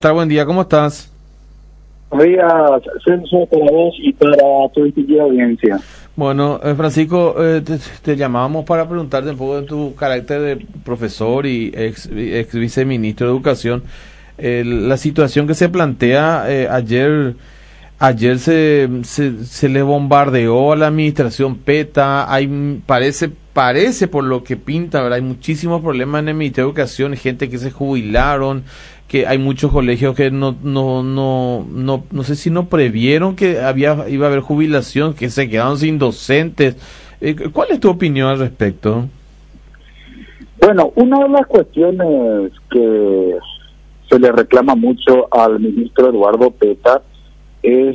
Buen día, ¿cómo estás? Buenos días, Celso, para vos y para tu distinguida audiencia. Bueno, Francisco, te llamábamos para preguntarte un poco de tu carácter de profesor y ex viceministro de Educación. La situación que se plantea ayer se le bombardeó a la administración PETA. Parece por lo que pinta, ¿verdad? Hay muchísimos problemas en el Ministerio de Educación, gente que se jubilaron, que hay muchos colegios que no sé si no previeron que iba a haber jubilación, que se quedaron sin docentes. ¿Cuál es tu opinión al respecto? Bueno, una de las cuestiones que se le reclama mucho al ministro Eduardo Peta es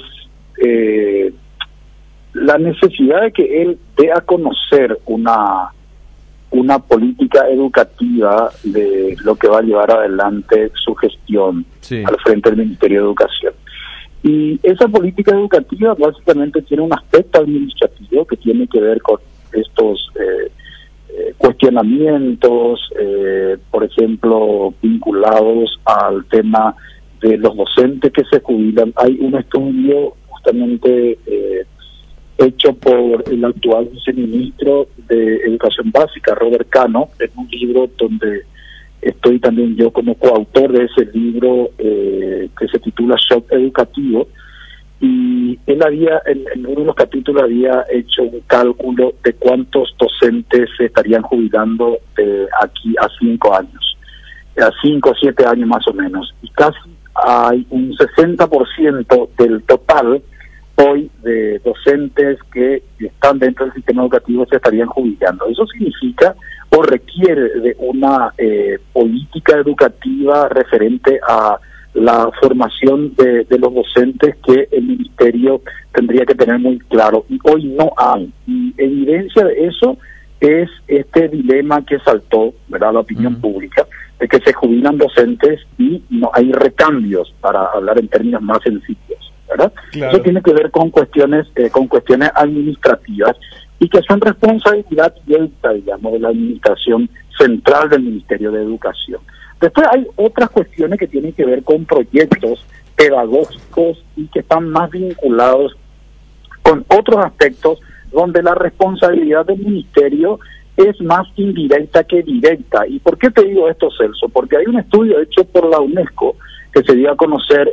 la necesidad de que él dé a conocer una política educativa de lo que va a llevar adelante su gestión al frente del Ministerio de Educación. Y esa política educativa básicamente tiene un aspecto administrativo que tiene que ver con estos cuestionamientos, por ejemplo, vinculados al tema de los docentes que se jubilan. Hay un estudio justamente hecho por el actual viceministro de Educación Básica, Robert Cano, en un libro donde estoy también yo como coautor de ese libro que se titula Shock Educativo, y él había, en uno de los capítulos había hecho un cálculo de cuántos docentes se estarían jubilando de aquí a 5 años, a 5 o 7 años más o menos, y casi hay un 60% del total hoy de docentes que están dentro del sistema educativo se estarían jubilando. Eso significa o requiere de una política educativa referente a la formación de los docentes que el ministerio tendría que tener muy claro, y hoy no hay. Y evidencia de eso es este dilema que saltó, ¿verdad?, la opinión pública, de que se jubilan docentes y no hay recambios, para hablar en términos más sencillos, ¿verdad? Claro. Eso tiene que ver con cuestiones administrativas y que son responsabilidad directa, digamos, de la administración central del Ministerio de Educación. Después hay otras cuestiones que tienen que ver con proyectos pedagógicos y que están más vinculados con otros aspectos donde la responsabilidad del ministerio es más indirecta que directa. ¿Y por qué te digo esto, Celso? Porque hay un estudio hecho por la UNESCO que se dio a conocer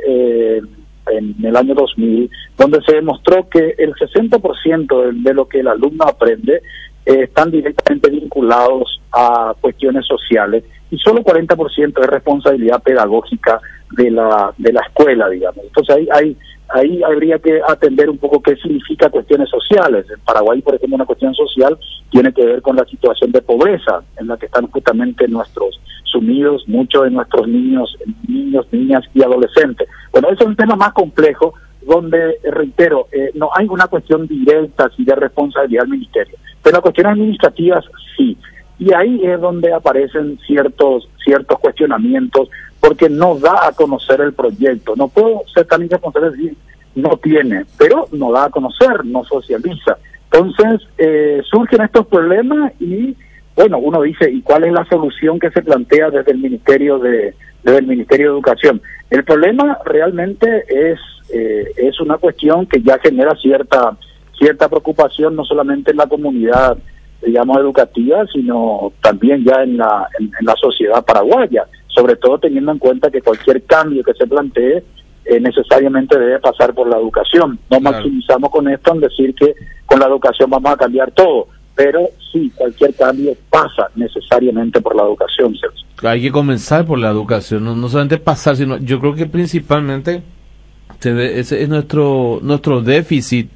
en el año 2000, donde se demostró que el 60% de lo que el alumno aprende están directamente vinculados a cuestiones sociales y solo 40% es responsabilidad pedagógica de la escuela, digamos. Entonces ahí habría que atender un poco qué significa cuestiones sociales. En Paraguay, por ejemplo, una cuestión social tiene que ver con la situación de pobreza en la que están justamente nuestros sumidos muchos de nuestros niños, niñas y adolescentes. Bueno, ese es un tema más complejo donde, reitero, no hay una cuestión directa así de responsabilidad del ministerio, pero las cuestiones administrativas sí. Y ahí es donde aparecen ciertos cuestionamientos, porque no da a conocer el proyecto. No puedo ser tan irresponsable de decir no tiene, pero no da a conocer, no socializa. Entonces surgen estos problemas y, bueno, uno dice, ¿y cuál es la solución que se plantea desde el Ministerio de Educación? El problema realmente es una cuestión que ya genera cierta preocupación, no solamente en la comunidad, digamos, educativa, sino también ya en la sociedad paraguaya, sobre todo teniendo en cuenta que cualquier cambio que se plantee necesariamente debe pasar por la educación. No maximizamos con esto en decir que con la educación vamos a cambiar todo, pero sí, cualquier cambio pasa necesariamente por la educación, Celso. Hay que comenzar por la educación, no solamente pasar, sino yo creo que principalmente ese es nuestro déficit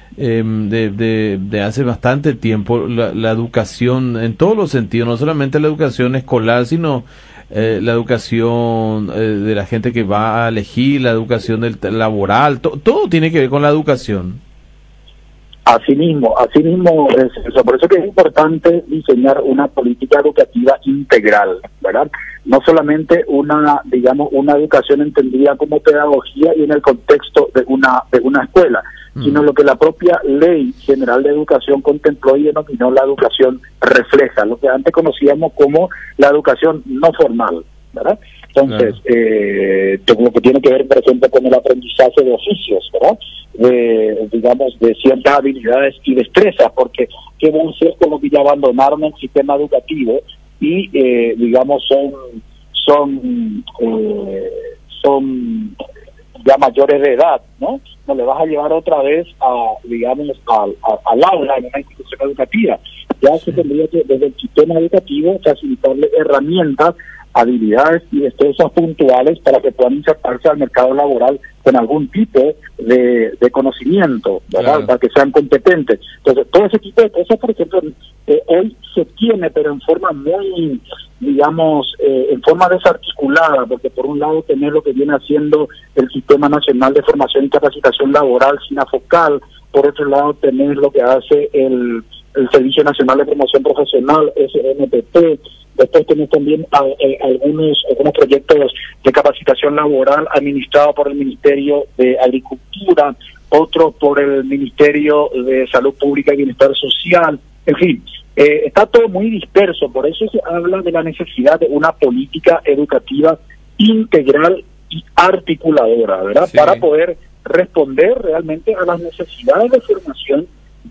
de hace bastante tiempo, la educación en todos los sentidos, no solamente la educación escolar, sino la educación de la gente que va a elegir, la educación laboral, todo tiene que ver con la educación. Así mismo es eso. Por eso que es importante diseñar una política educativa integral, ¿verdad? No solamente una educación entendida como pedagogía y en el contexto de una escuela, sino lo que la propia Ley General de Educación contempló y denominó la educación refleja, lo que antes conocíamos como la educación no formal, ¿verdad? Entonces, lo que tiene que ver, por ejemplo, con el aprendizaje de oficios, ¿verdad? Digamos, de ciertas habilidades y destrezas, porque qué van a ser con los que ya abandonaron el sistema educativo y, digamos, son ya mayores de edad, ¿no? No le vas a llevar otra vez al aula en una institución educativa. Ya se tendría que, desde el sistema educativo, facilitarle herramientas, habilidades y destrezas puntuales para que puedan insertarse al mercado laboral con algún tipo de conocimiento, ¿verdad? Claro. Para que sean competentes. Entonces, todo ese tipo de cosas, por ejemplo, hoy se tiene, pero en forma muy, digamos, en forma desarticulada, porque por un lado tener lo que viene haciendo el Sistema Nacional de Formación y Capacitación Laboral, SINAFOCAL, por otro lado tener lo que hace el Servicio Nacional de Promoción Profesional, SNPP. Después tenemos también algunos proyectos de capacitación laboral administrados por el Ministerio de Agricultura, otros por el Ministerio de Salud Pública y Bienestar Social. En fin, está todo muy disperso, por eso se habla de la necesidad de una política educativa integral y articuladora, ¿verdad? Sí. Para poder responder realmente a las necesidades de formación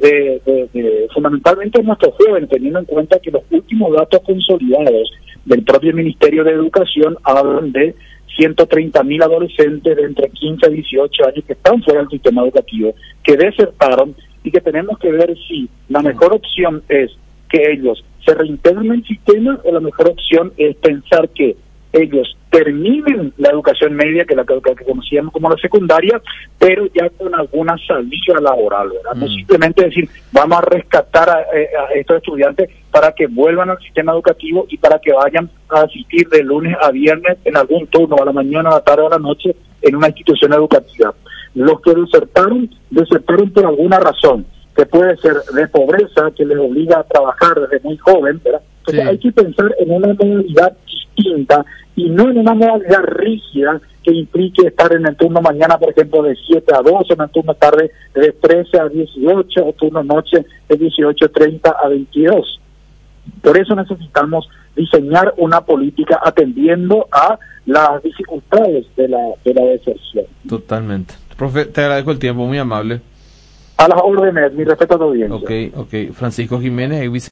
fundamentalmente nuestros jóvenes, teniendo en cuenta que los últimos datos consolidados del propio Ministerio de Educación hablan de 130.000 adolescentes de entre 15 a 18 años que están fuera del sistema educativo, que desertaron, y que tenemos que ver si la mejor opción es que ellos se reintegren en el sistema o la mejor opción es pensar que ellos terminen la educación media, que conocíamos como la secundaria, pero ya con alguna salida laboral, ¿verdad? No simplemente decir, vamos a rescatar a estos estudiantes para que vuelvan al sistema educativo y para que vayan a asistir de lunes a viernes en algún turno, a la mañana, a la tarde o a la noche, en una institución educativa. Los que desertaron por alguna razón, que puede ser de pobreza, que les obliga a trabajar desde muy joven, ¿verdad? Entonces hay que pensar en una modalidad distinta y no en una modalidad rígida que implique estar en el turno mañana, por ejemplo, de 7 a 12, en el turno tarde de 13 a 18, o turno noche de 18:30 a 22. Por eso necesitamos diseñar una política atendiendo a las dificultades de la deserción. Totalmente. Profe, te agradezco el tiempo, muy amable. A las órdenes, mi respeto a tu audiencia. Ok. Francisco Jiménez,